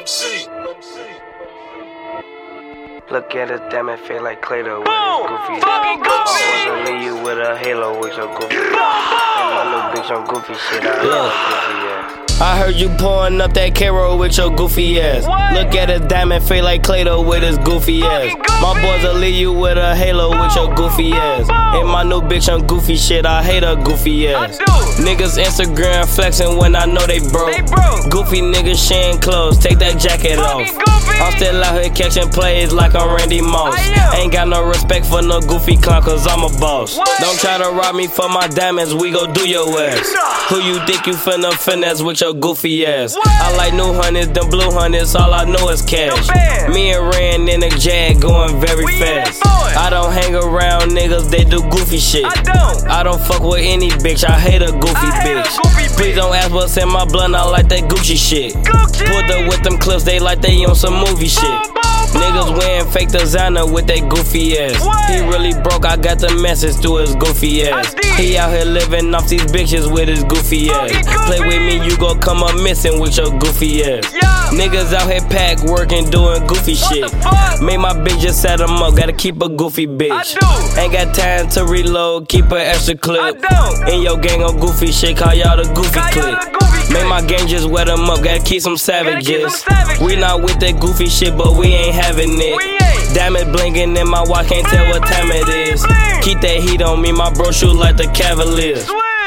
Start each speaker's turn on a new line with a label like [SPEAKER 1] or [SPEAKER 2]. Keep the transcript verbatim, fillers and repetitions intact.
[SPEAKER 1] Look at it, damn it, feel like Clay-Doh with his goofy. I wanna leave you with a halo with your goofy. And my new bitch on goofy shit, I love goofy ass.
[SPEAKER 2] I heard you pouring up that K-Roll with your goofy ass.
[SPEAKER 3] What?
[SPEAKER 2] Look at his diamond face like Clay-Doh with his goofy ass.
[SPEAKER 3] Goofy.
[SPEAKER 2] My boys will leave you with a halo with your goofy ass. And my new bitch on goofy shit, I hate her goofy ass.
[SPEAKER 3] I do.
[SPEAKER 2] Niggas Instagram flexing when I know they broke.
[SPEAKER 3] They broke.
[SPEAKER 2] Goofy niggas sharing clothes, take that jacket off.
[SPEAKER 3] Fucking goofy.
[SPEAKER 2] I'm still out here catching plays like I'm Randy Moss.
[SPEAKER 3] I am.
[SPEAKER 2] Ain't got no respect for no goofy clown cause I'm a boss.
[SPEAKER 3] What?
[SPEAKER 2] Don't try to rob me for my diamonds, we gon' do your ass.
[SPEAKER 3] Nah.
[SPEAKER 2] Who you think you finna finesse with your goofy ass?
[SPEAKER 3] What?
[SPEAKER 2] I like new hundreds, them blue hundreds, all I know is cash.
[SPEAKER 3] The band.
[SPEAKER 2] Me and Ran in a Jag going very
[SPEAKER 3] We in it,
[SPEAKER 2] fast.
[SPEAKER 3] boy.
[SPEAKER 2] I don't hang around niggas, they do goofy shit.
[SPEAKER 3] I don't.
[SPEAKER 2] I don't fuck with any bitch, I hate a goofy
[SPEAKER 3] I hate a
[SPEAKER 2] bitch.
[SPEAKER 3] goofy
[SPEAKER 2] Please
[SPEAKER 3] bitch.
[SPEAKER 2] don't ask what's in my blunt, I like that Gucci shit.
[SPEAKER 3] Gucci.
[SPEAKER 2] Pulled up with them clips, they like they on some movie shit.
[SPEAKER 3] Boom, boom, boom.
[SPEAKER 2] Niggas wearing fake designer with that goofy ass.
[SPEAKER 3] What?
[SPEAKER 2] He really broke, I got the message through his goofy ass.
[SPEAKER 3] I did.
[SPEAKER 2] He out here living off these bitches with his goofy ass.
[SPEAKER 3] Fucking goofy.
[SPEAKER 2] Play with me, you gon' come up missing with your goofy ass.
[SPEAKER 3] Yeah.
[SPEAKER 2] Niggas out here pack working, doing goofy
[SPEAKER 3] What
[SPEAKER 2] shit.
[SPEAKER 3] the fuck?
[SPEAKER 2] Made my bitch just set him up, gotta keep a goofy bitch.
[SPEAKER 3] I do.
[SPEAKER 2] Ain't got time to reload, keep an extra clip.
[SPEAKER 3] I don't.
[SPEAKER 2] In your gang on goofy shit, call y'all the goofy
[SPEAKER 3] Call y'all
[SPEAKER 2] clip.
[SPEAKER 3] the goofy clip.
[SPEAKER 2] Make my gang just wet them up, gotta keep some
[SPEAKER 3] Gotta keep
[SPEAKER 2] savages.
[SPEAKER 3] some savages.
[SPEAKER 2] We not with that goofy shit, but we ain't having it.
[SPEAKER 3] We ain't.
[SPEAKER 2] Diamond blinking in my watch, can't tell what time it is.
[SPEAKER 3] Bling, bling.
[SPEAKER 2] Keep that heat on me, my bro shoot like the Cavaliers.
[SPEAKER 3] Swear.